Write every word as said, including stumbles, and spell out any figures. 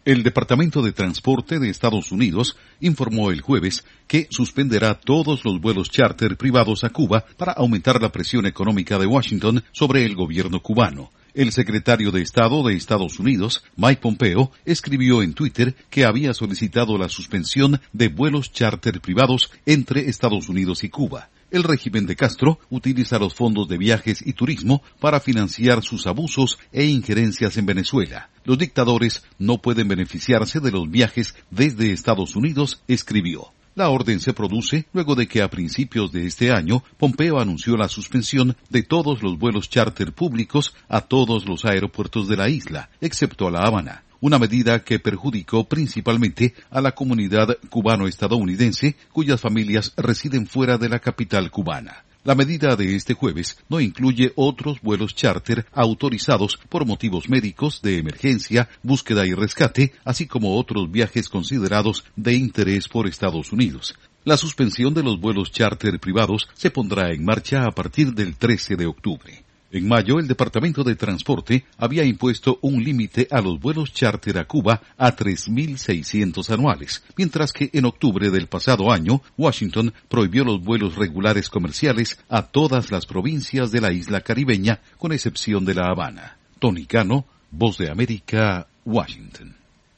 El Departamento de Transporte de Estados Unidos informó el jueves que suspenderá todos los vuelos charter privados a Cuba para aumentar la presión económica de Washington sobre el gobierno cubano. El secretario de Estado de Estados Unidos, Mike Pompeo, escribió en Twitter que había solicitado la suspensión de vuelos charter privados entre Estados Unidos y Cuba. El régimen de Castro utiliza los fondos de viajes y turismo para financiar sus abusos e injerencias en Venezuela. Los dictadores no pueden beneficiarse de los viajes desde Estados Unidos, escribió. La orden se produce luego de que a principios de este año Pompeo anunció la suspensión de todos los vuelos charter públicos a todos los aeropuertos de la isla, excepto a La Habana. Una medida que perjudicó principalmente a la comunidad cubano-estadounidense cuyas familias residen fuera de la capital cubana. La medida de este jueves no incluye otros vuelos charter autorizados por motivos médicos, de emergencia, búsqueda y rescate, así como otros viajes considerados de interés por Estados Unidos. La suspensión de los vuelos charter privados se pondrá en marcha a partir del trece de octubre. En mayo, el Departamento de Transporte había impuesto un límite a los vuelos charter a Cuba a tres mil seiscientos anuales, mientras que en octubre del pasado año, Washington prohibió los vuelos regulares comerciales a todas las provincias de la isla caribeña, con excepción de La Habana. Tony Cano, Voz de América, Washington.